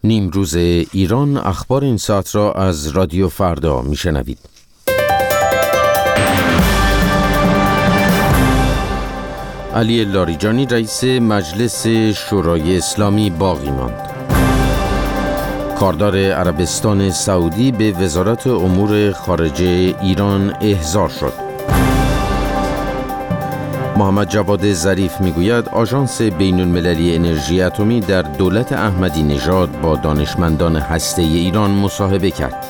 نیمروز ایران، اخبار این ساعت را از رادیو فردا میشنوید. علی لاریجانی رئیس مجلس شورای اسلامی باقی ماند. کاردار عربستان سعودی به وزارت امور خارجه ایران احضار شد. محمد جواد ظریف میگوید آژانس بین‌المللی انرژی اتمی در دولت احمدی نژاد با دانشمندان هسته ایران مصاحبه کرد.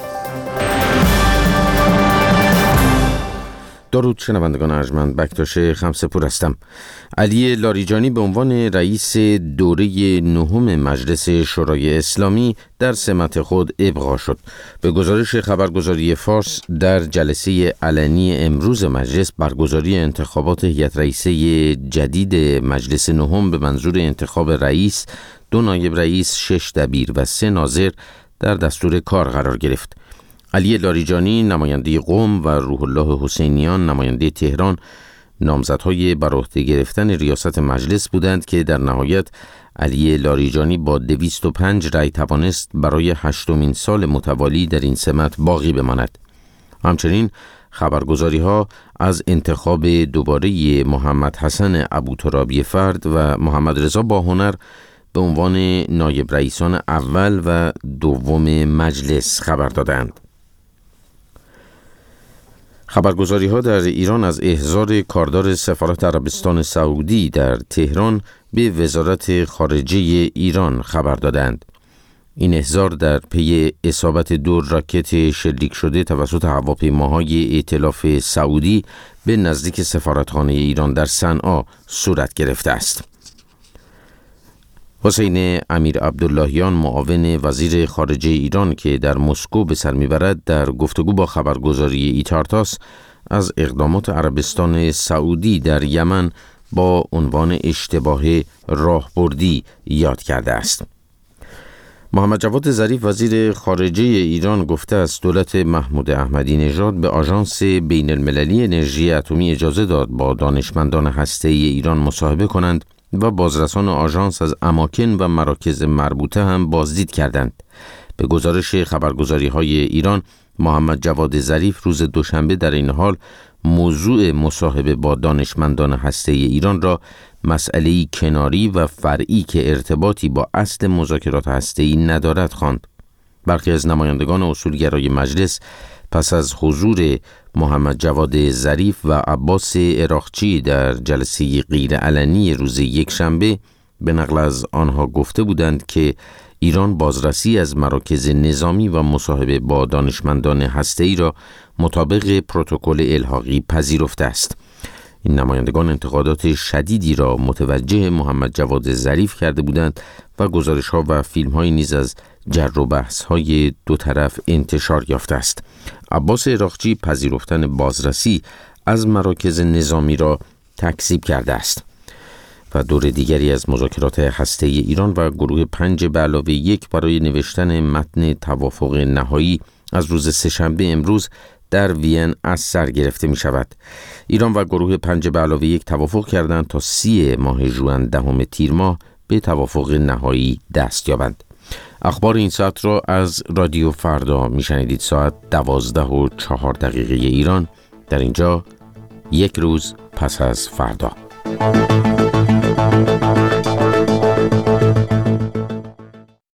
درود شنوندگان ارجمند، بکتاش خمسه‌پور هستم. علی لاریجانی به عنوان رئیس دوره نهم مجلس شورای اسلامی در سمت خود ابقا شد. به گزارش خبرگزاری فارس، در جلسه علنی امروز مجلس برگزاری انتخابات هیئت رئیسه جدید مجلس نهم به منظور انتخاب رئیس، 2 نایب رئیس، 6 دبیر و 3 ناظر در دستور کار قرار گرفت. علی لاریجانی نماینده قم و روح الله حسینیان نماینده تهران نامزدهای بر عهده گرفتن ریاست مجلس بودند که در نهایت علی لاریجانی با 205 رأی توانست برای 8مین سال متوالی در این سمت باقی بماند. همچنین خبرگزاری‌ها از انتخاب دوباره محمد حسن ابوترابی فرد و محمد رضا باهنر به عنوان نایب رئیسان اول و دوم مجلس خبر دادند. خبرگزاری‌ها در ایران از احضار کاردار سفارت عربستان سعودی در تهران به وزارت خارجه ایران خبر دادند. این احضار در پی اصابت 2 راکت شلیک شده توسط هواپیماهای ائتلاف سعودی به نزدیک سفارتخانه ایران در صنعا صورت گرفته است. حسین امیر عبداللهیان، معاون وزیر خارجه ایران که در مسکو به سر میبرد، در گفتگو با خبرگزاری ایتارتاس از اقدامات عربستان سعودی در یمن با عنوان اشتباه راهبردی یاد کرده است. محمد جواد ظریف وزیر خارجه ایران گفته است دولت محمود احمدی نژاد به آژانس بین‌المللی انرژی اتمی اجازه داد با دانشمندان هسته‌ای ایران مصاحبه کنند و بازرسان آژانس از اماکن و مراکز مربوطه هم بازدید کردند. به گزارش خبرگزاری‌های ایران، محمد جواد ظریف روز دوشنبه در این حال موضوع مصاحبه با دانشمندان هسته‌ای ایران را مسئله‌ای کناری و فرعی که ارتباطی با اصل مذاکرات هسته‌ای ندارد خواند. برخی از نمایندگان اصولگرای مجلس پس از حضور محمد جواد ظریف و عباس عراقچی در جلسه غیرعلنی روز یکشنبه به نقل از آنها گفته بودند که ایران بازرسی از مراکز نظامی و مصاحبه با دانشمندان هسته‌ای را مطابق پروتکل الحاقی پذیرفته است. این نمایندگان انتقادات شدیدی را متوجه محمد جواد ظریف کرده بودند و گزارش‌ها و فیلم‌های نیز از جر و بحث‌های دو طرف انتشار یافته است. عباس عراقچی پذیرفتن بازرسی از مراکز نظامی را تکذیب کرده است و دور دیگری از مذاکرات هسته‌ای ایران و گروه 5+1 برای نوشتن متن توافق نهایی از روز سه‌شنبه امروز در وین از سر گرفته می شود. ایران و گروه 5+1 توافق کردند تا 30 ماه ژوئن 10 تیر ماه به توافق نهایی دست یابند. اخبار این ساعت را از رادیو فردا می شنیدید. ساعت 12:04 ایران، در اینجا 1 روز پس از فردا.